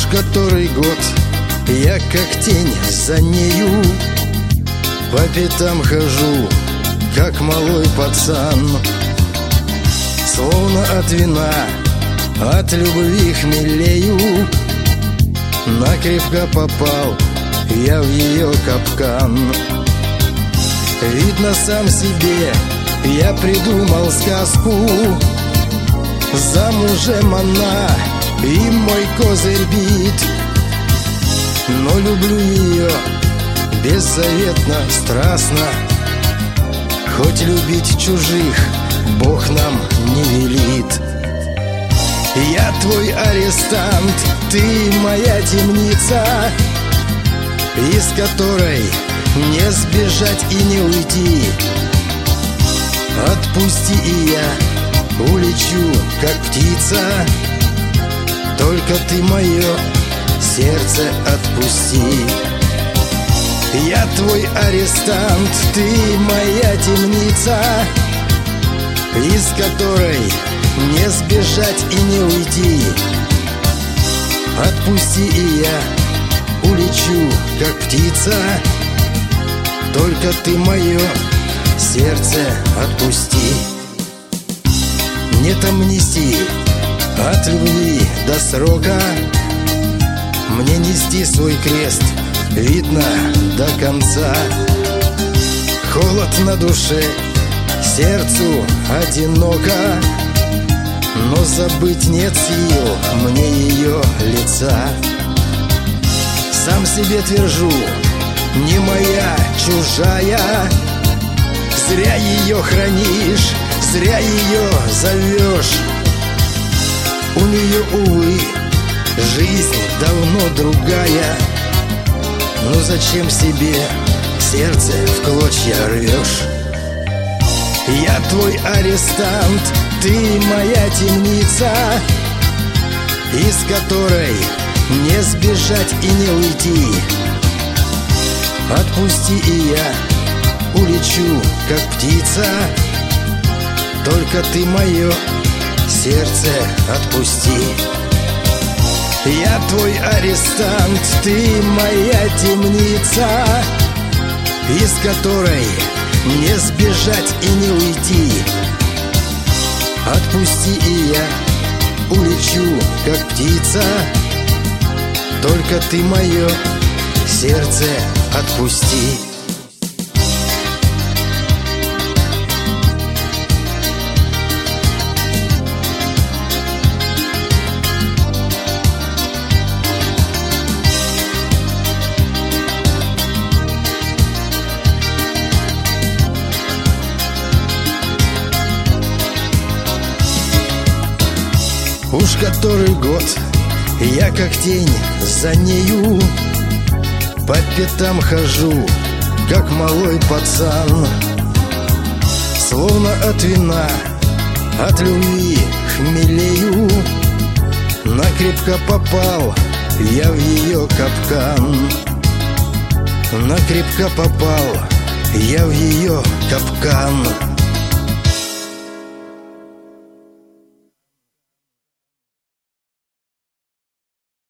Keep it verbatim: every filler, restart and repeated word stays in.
Уж который год я как тень за нею по пятам хожу, как малой пацан. Словно от вина, от любви хмелею, накрепко попал я в ее капкан. Видно, сам себе я придумал сказку. Замужем она, и мой козырь бит. Но люблю ее беззаветно, страстно, хоть любить чужих Бог нам не велит. Я твой арестант, ты моя темница, из которой не сбежать и не уйти. Отпусти, и я улечу, как птица, только ты мое сердце отпусти. Я твой арестант, ты моя темница, из которой не сбежать и не уйти. Отпусти, и я улечу, как птица, только ты мое сердце отпусти. Нет амнистии от любви до срока, мне нести свой крест, видно, до конца. Холод на душе, сердцу одиноко, но забыть нет сил мне ее лица. Сам себе твержу, не моя, чужая. Зря ее хранишь, зря ее зовешь. У нее, увы, жизнь давно другая. Ну зачем себе сердце в клочья рвешь? Я твой арестант, ты моя темница, из которой не сбежать и не уйти. Отпусти, и я улечу, как птица, только ты мое сердце отпусти. Я твой арестант, ты моя темница, из которой не сбежать и не уйти. Отпусти, и я улечу, как птица, только ты мое сердце отпусти. Уж который год я как тень за нею по пятам хожу, как малой пацан. Словно от вина, от любви хмелею, накрепко попал я в ее капкан. Накрепко попал я в ее капкан.